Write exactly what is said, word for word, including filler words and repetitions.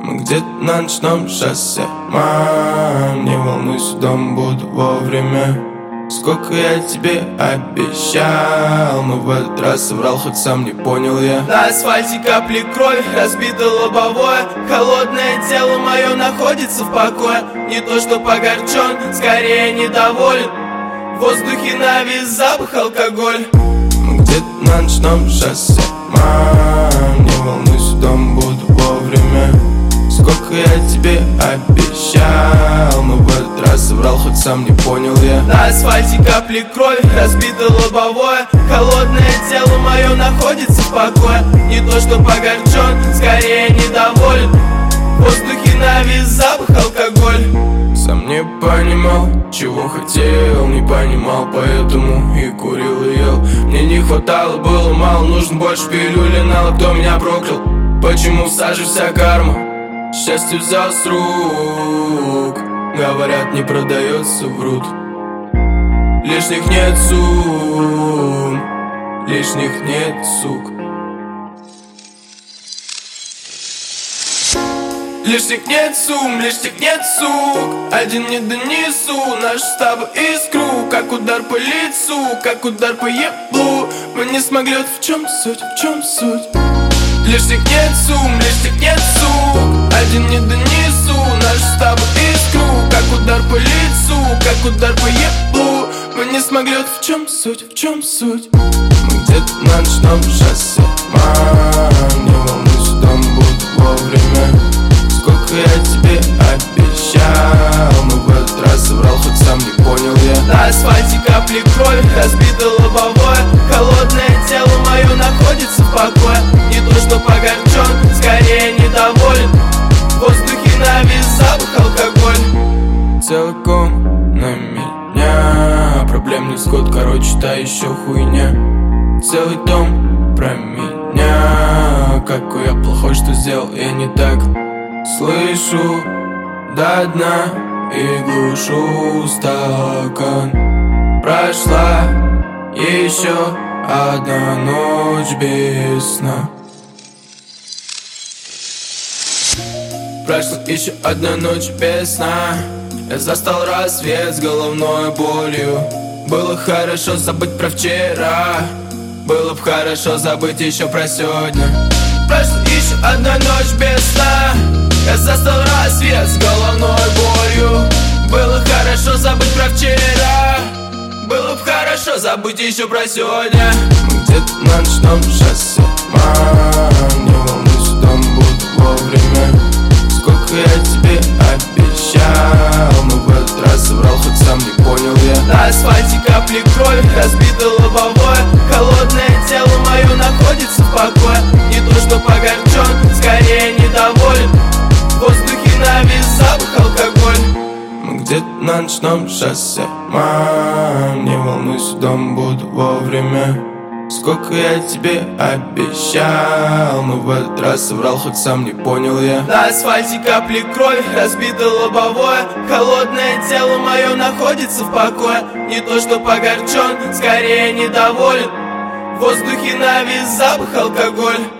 Мы где-то на ночном шоссе. Мам, не волнуйся, дом буду вовремя. Сколько я тебе обещал, но в этот раз соврал, хоть сам не понял я. На асфальте капли крови, разбито лобовое. Холодное тело мое находится в покое. Не то что погорчен, скорее недоволен. В воздухе навис запах алкоголь. Мы где-то на ночном шоссе. Мам, не волнуйся, дом буду вовремя. Сколько я тебе обещал, но в этот раз соврал, хоть сам не понял я. На асфальте капли крови, разбито лобовое. Холодное тело мое находится в покое. Не то что погорчен, скорее недоволен. В воздухе навис запах алкоголь. Сам не понимал, чего хотел, не понимал, поэтому и курил и ел. Мне не хватало, было мало, нужно больше пилюли, нало, кто меня проклял. Почему в саже вся карма? Счастье взял с рук. Говорят, не продается, врут. Лишних нет сумм, лишних нет сук. Лишних нет сумм, лишних нет сук. Один не донесу нашу с тобой искру. Как удар по лицу, как удар по еблу. Мы не смогли, вот в чем суть, в чем суть. Лишних нет сумм, лишних нет сук. Один не донесу нашу с тобой искру. Как удар по лицу, как удар по еблу. Мы не смогли, вот в чем суть, в чем суть. Мы где-то на ночном шоссе. Мам, не волнуйся, дом буду вовремя. Сколько я тебе обещал, но в этот раз соврал, хоть сам не понял я. На асфальте капли крови, разбито лобовое. Холодное тело мое находится в покое. Не то что погорчен, скорее недоволен. В воздухе навис запах алкоголь. Целиком на меня, проблем не скот, короче, та еще хуйня. Целый дом про меня, какой я плохой, что сделал я не так. Слышу до дна и глушу стакан. Прошла еще одна ночь без сна. Прошла еще одна ночь без сна. Я застал рассвет с головной болью. Было хорошо забыть про вчера. Было б хорошо забыть еще про сегодня. Прошла еще одна ночь без сна. Я застал рассвет с головной болью. Было хорошо забыть про вчера. Было б хорошо забыть еще про сегодня. Мы где-то на ночном шоссе. Мам, не волнуйся, дом буду вовремя. Сколько я тебе обещал, но в этот раз соврал, хоть сам не понял я. На асфальте капли крови, разбито лобовое. Холодное тело мое находится в покое. Не то что погорчен, скорее недоволен. В воздухе навис запах алкоголь. Мы где-то на ночном шоссе. Мам, не волнуйся, дом буду вовремя. Сколько я тебе обещал, но в этот раз соврал, хоть сам не понял я. На асфальте капли крови, разбито лобовое. Холодное тело мое находится в покое. Не то что погорчен, скорее недоволен. В воздухе навис запах алкоголь.